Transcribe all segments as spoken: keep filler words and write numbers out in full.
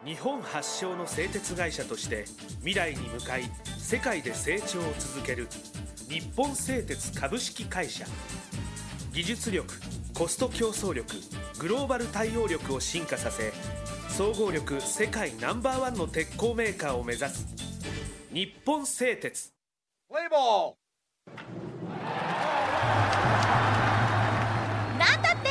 日本発祥の製鉄会社として未来に向かい世界で成長を続ける日本製鉄株式会社。技術力、コスト競争力、グローバル対応力を進化させ、総合力世界ナンバーワンの鉄鋼メーカーを目指す日本製鉄。 プレイボール。 なんだって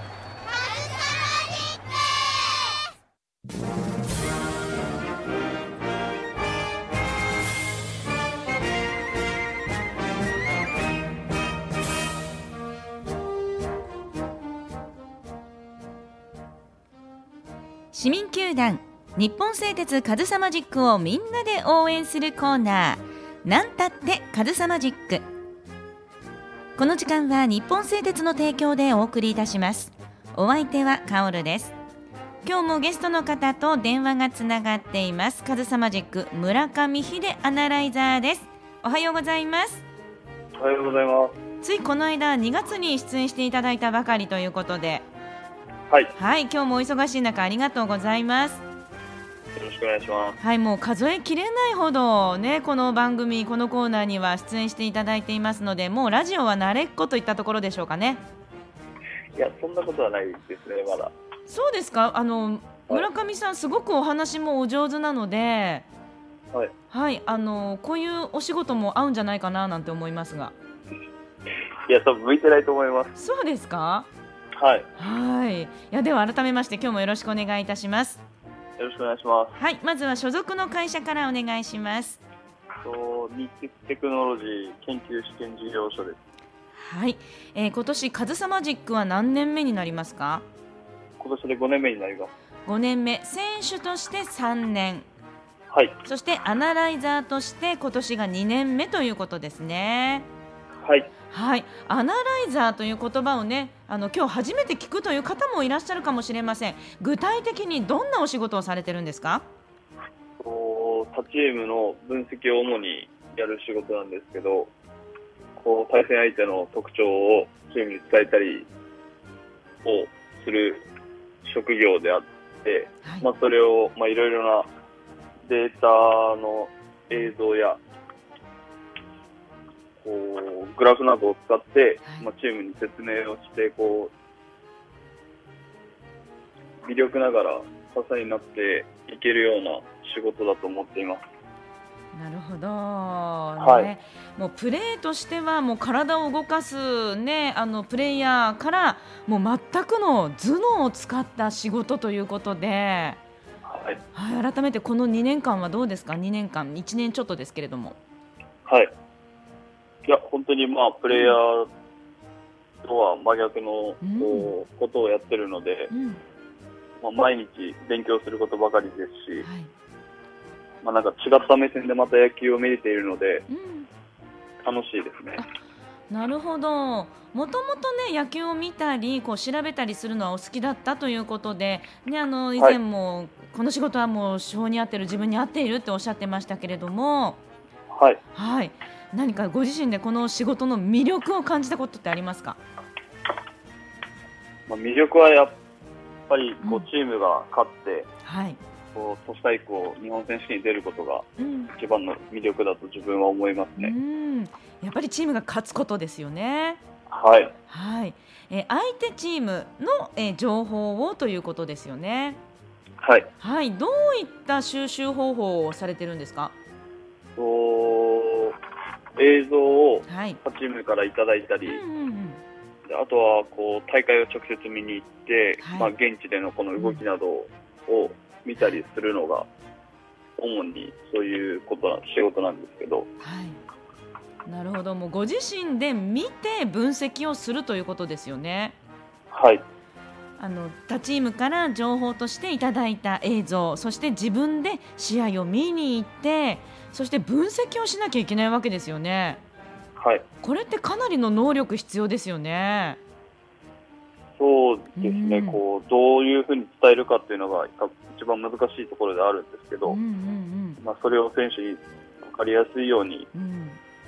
市民球団日本製鉄カズサマジックをみんなで応援するコーナー、なんたってカズサマジック。この時間は日本製鉄の提供でお送りいたします。お相手はカオルです。今日もゲストの方と電話がつながっています。カズサマジック村上秀アナライザーです。おはようございます。 おはようございます。 ついこの間にがつに出演していただいたばかりということで、 はい、 はい、今日もお忙しい中ありがとうございます。 よろしくお願いします。 はい、もう数えきれないほどね、この番組このコーナーには出演していただいていますので、もうラジオは慣れっこといったところでしょうかね。 いや、そんなことはないですね、まだ。 そうですか。あの村上さん、すごくお話もお上手なので、 はい、 はい、あのこういうお仕事も合うんじゃないかななんて思いますが。 いや、多分向いてないと思います。 そうですか。 はい、 はい。いや、では改めまして今日もよろしくお願いいたします。 よろしくお願いします。 はい、まずは所属の会社からお願いします。 と日鉄テクノロジー研究試験事業所です。 はい、えー、今年カズサマジックは何年目になりますか？ 今年でごねんめになります。 ごねんめ、選手としてさんねん、 はい、 そしてアナライザーとして今年がにねんめということですね。 はい、 はい、アナライザーという言葉をね、あの今日初めて聞くという方もいらっしゃるかもしれません。具体的にどんなお仕事をされてるんですか？ と他チームの分析を主にやる仕事なんですけど、こう対戦相手の特徴をチームに伝えたりをする職業であって、 はい、 まあ、それを、まあ、いろいろなデータの映像やこうグラフなどを使って、はい、まあ、チームに説明をしてこう微力ながら支えになっていけるような仕事だと思っています。 なるほど、ね、 はい、 もうプレーとしてはもう体を動かす、ね、あのプレイヤーからもう全くの頭脳を使った仕事ということで、 はいはい、改めてこのにねんかんはどうですか？にねんかん、いちねんちょっとですけれども。 はい、いや本当に、まあ、プレイヤーとは真逆のこう、うん、ことをやってるので、うん、まあ、毎日勉強することばかりですし、はい、まあ、なんか違った目線でまた野球を見れているので、うん、楽しいですね。 なるほど。もともとね、野球を見たりこう調べたりするのはお好きだったということで、ね、あの以前も、はい、この仕事はもう手法に合ってる、自分に合っているっておっしゃってましたけれども、 はい、 はい、何かご自身でこの仕事の魅力を感じたことってありますか？ まあ、魅力はやっぱりこう、うん、チームが勝って、 はい、 こう都市対抗日本選手権に出ることが一番の魅力だと自分は思いますね。 うん、やっぱりチームが勝つことですよね。 はい、 はい、えー、相手チームの、えー、情報をということですよね。 はい、 はい、どういった収集方法をされてるんですか？ 映像を他チームからいただいたり、はい、うんうんうん、あとはこう大会を直接見に行って、はい、まあ、現地でのこの動きなどを見たりするのが主にそういうことな仕事なんですけど、 はい、なるほど。もうご自身で見て分析をするということですよね。 はい、 あの他チームから情報としていただいた映像、そして自分で試合を見に行って、そして分析をしなきゃいけないわけですよね。 はい、 これってかなりの能力必要ですよね。 そうですね、うん、こうどういうふうに伝えるかっていうのが一番難しいところであるんですけど、うんうんうん、まあ、それを選手に分かりやすいように、うん、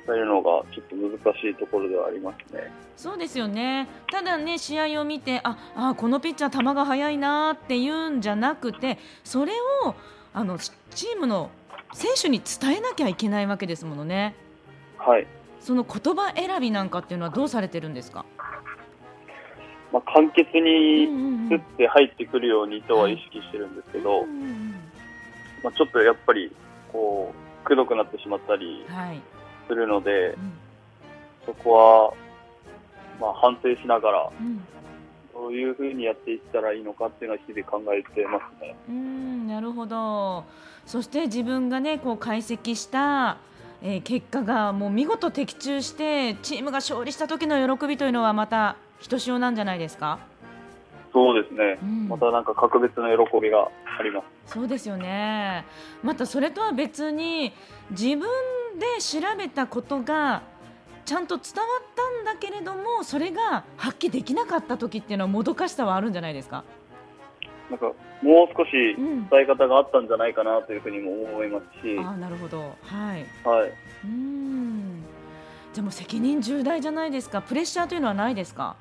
伝えるのがちょっと難しいところではありますね。 そうですよね。ただね、試合を見て、ああこのピッチャー球が速いなっていうんじゃなくて、それをあのチームの選手に伝えなきゃいけないわけですものね。 はい。 その言葉選びなんかっていうのはどうされてるんですか？ まあ、簡潔にうんうんうん打って入ってくるようにとは意識してるんですけど、 うんうんうんまあ、ちょっとやっぱりこうくどくなってしまったりはいするので、 うんそこはまあ反省しながらうんどういうふうにやっていったらいいのかっていうのは日々考えてますね。 うーんなるほど。そして自分がねこう解析した、えー結果がもう見事的中してチームが勝利した時の喜びというのはまたひとしおなんじゃないですか？ そうですね、 うんまたなんか格別な喜びがあります。 そうですよね。またそれとは別に自分で調べたことがちゃんと伝わったんだけれども、それが発揮できなかった時っていうのはもどかしさはあるんじゃないですか？ なんかもう少しうん伝え方があったんじゃないかなというふうにも思いますし、 ああなるほど。はい。 はい、 うーんじゃあもう責任重大じゃないですか。プレッシャーというのはないですか？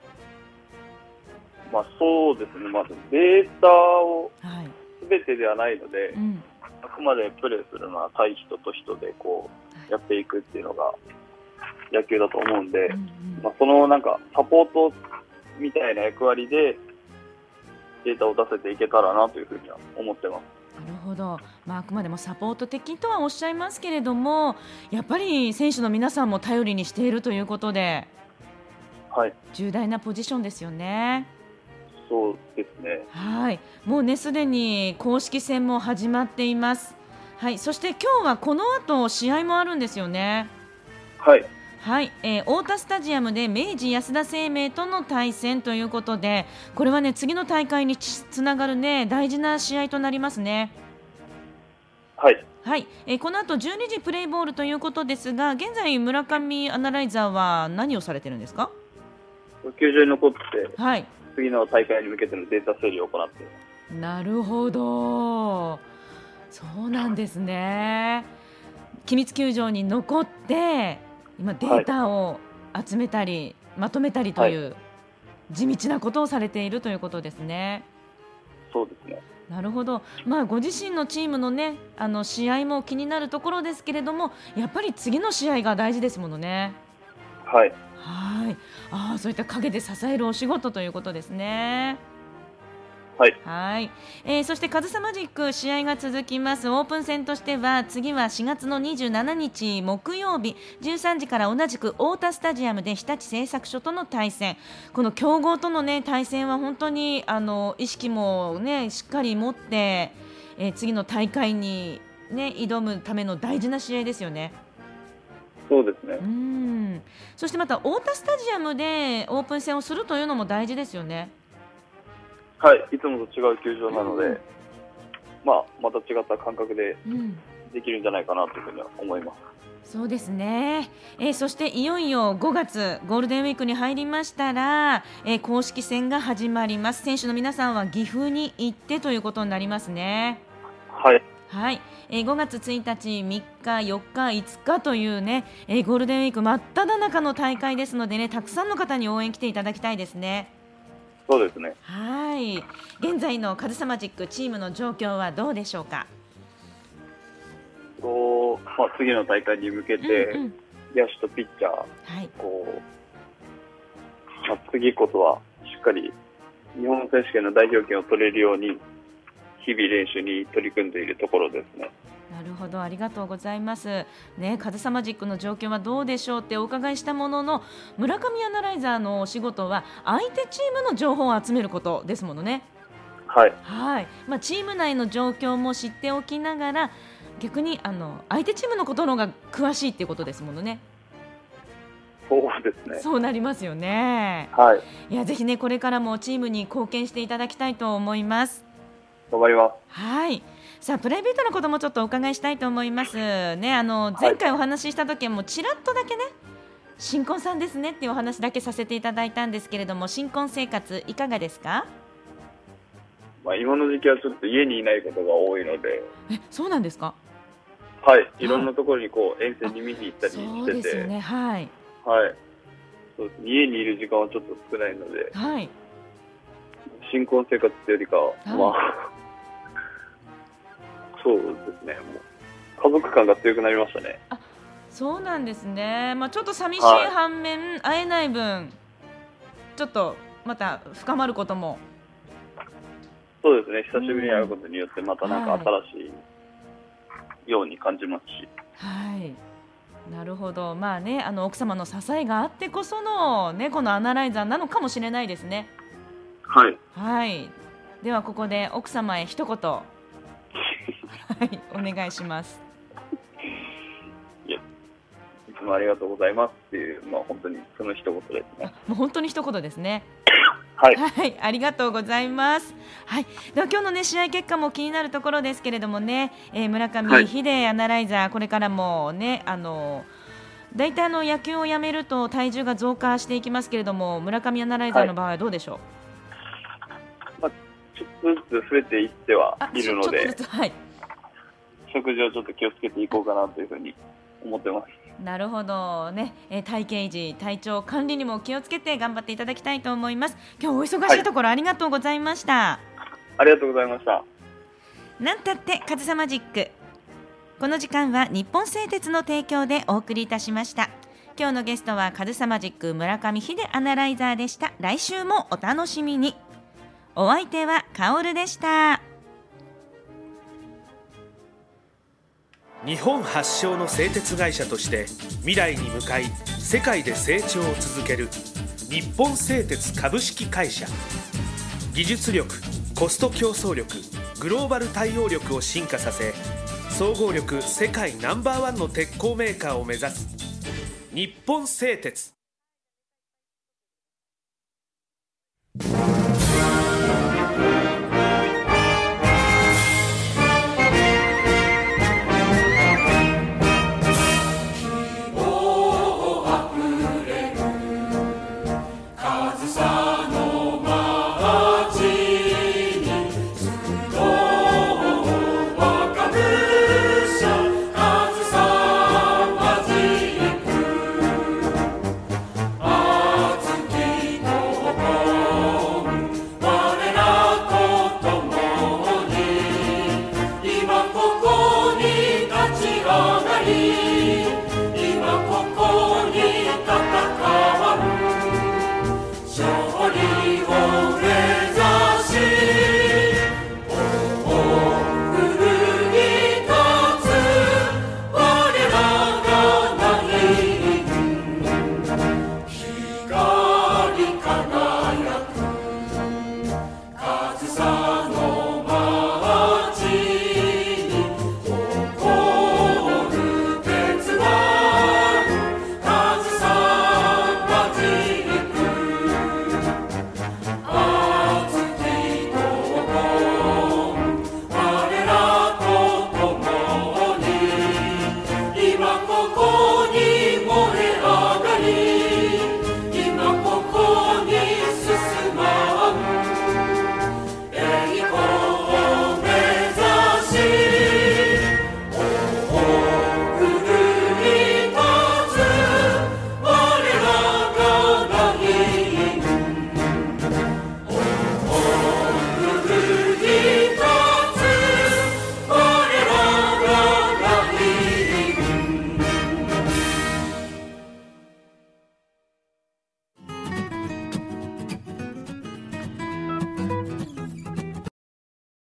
まあそうですね、まずデータをはい。 全てではないので、 うんあくまでプレーするのは対人と人でこうやっていくっていうのが野球だと思うんで、 うんうんまあ、そのなんかサポートみたいな役割でデータを出せていけたらなというふうには思ってます。 なるほど、まあ、あくまでもサポート的とはおっしゃいますけれども、やっぱり選手の皆さんも頼りにしているということではい、 重大なポジションですよね。 そうですね。 はい、もうねすでに公式戦も始まっています。はい、そして今日はこの後試合もあるんですよね。 はい、 はい、えー、太田スタジアムで明治安田生命との対戦ということで、これはね次の大会につつながるね大事な試合となりますね。 はい、 はい、えー、この後じゅうにじプレイボールということですが、現在村上アナライザーは何をされてるんですか？ 球場に残ってはい、 次の大会に向けてのデータ整理を行っています。 なるほど、そうなんですね。機密球場に残って今データを集めたり、まとめたりという、地道なことをされているということですね。 そうですね。 なるほど、まあ、ご自身のチームの、ね、あの試合も気になるところですけれども、やっぱり次の試合が大事ですものね。 はい、 はい、あーそういった陰で支えるお仕事ということですね。 はい、 はい、えー、そしてカズサマジック試合が続きます。オープン戦としては次はしがつのにじゅうしちにち木曜日じゅうさんじから同じく太田スタジアムで日立製作所との対戦。この強豪との、ね、対戦は本当にあの意識も、ね、しっかり持って、えー、次の大会に、ね、挑むための大事な試合ですよね。 そうですね。 うん、そしてまた太田スタジアムでオープン戦をするというのも大事ですよね。 はい、いつもと違う球場なので、 うんまあ、また違った感覚でうんできるんじゃないかなというふうには思います。 そうですね、えー、そしていよいよごがつゴールデンウィークに入りましたら、えー、公式戦が始まります。選手の皆さんは岐阜に行ってということになりますね。 はい、 はい、えー、ごがつついたち、みっか、よっか、いつかというね、えー、ゴールデンウィーク真っ只中の大会ですのでね、たくさんの方に応援来ていただきたいですね。 そうですね。 はい、現在のカズサマジックチームの状況はどうでしょうか？ とまあ、次の大会に向けて、 うんうん、 野手とピッチャー、 はい、 こうまあ、次こそはしっかり日本選手権の代表権を取れるように日々練習に取り組んでいるところですね。 なるほど、ありがとうございます、ね、カズサマジックの状況はどうでしょうってお伺いしたものの、村上アナライザーのお仕事は相手チームの情報を集めることですものね。 はい、 はい、まあ、チーム内の状況も知っておきながら、逆にあの相手チームのことの方が詳しいっていうことですものね。 そうですね。 そうなりますよね。 はい、 いや、ぜひねこれからもチームに貢献していただきたいと思います。 頑張ります。 はい、さあプライベートのこともちょっとお伺いしたいと思いますね。あの前回お話しした時はもうちらっとだけね、新婚さんですねっていうお話だけさせていただいたんですけれども、新婚生活いかがですか？ まあ、今の時期はちょっと家にいないことが多いので、 え、そうなんですか？ はい、いろんなところにこう遠征に見に行ったりしてて、 そうですよね、はい、 はい、そうです。家にいる時間はちょっと少ないので、 はい、 新婚生活っていうよりかは、 はい、 まあそうですね、もう家族感が強くなりましたね。 あ、そうなんですね。まあ、ちょっと寂しい反面、はい、会えない分ちょっとまた深まることも。 そうですね、久しぶりに会うことによってまたなんか新しいように感じますし、 はい、なるほど。まあね、あの奥様の支えがあってこその、ね、このアナライザーなのかもしれないですね。 はい、 はい、ではここで奥様へ一言はい、お願いします。 いや、いつもありがとうございますっていう、まあ、本当にその一言ですね。 もう本当に一言ですね。 はい、 はい、ありがとうございます。はい、では今日の、ね、試合結果も気になるところですけれどもね、えー、村上秀アナライザー、これからもね、あのだいたいあの野球をやめると体重が増加していきますけれども、村上アナライザーの場合はどうでしょう。 はい、まあ、ちょっとずつ増えていってはいるので、 はい、 食事をちょっと気をつけていこうかなというふうに思ってます。 なるほどね、えー、体型維持、体調管理にも気をつけて頑張っていただきたいと思います。今日お忙しいところ、はい、ありがとうございました。 ありがとうございました。 なんたってカズサマジック、この時間は日本製鉄の提供でお送りいたしました。今日のゲストはカズサマジック村上秀アナライザーでした。来週もお楽しみに。お相手はカオルでした。 日本発祥の製鉄会社として未来に向かい世界で成長を続ける日本製鉄株式会社。技術力、コスト競争力、グローバル対応力を進化させ、総合力世界ナンバーワンの鉄鋼メーカーを目指す日本製鉄。 光り輝く上総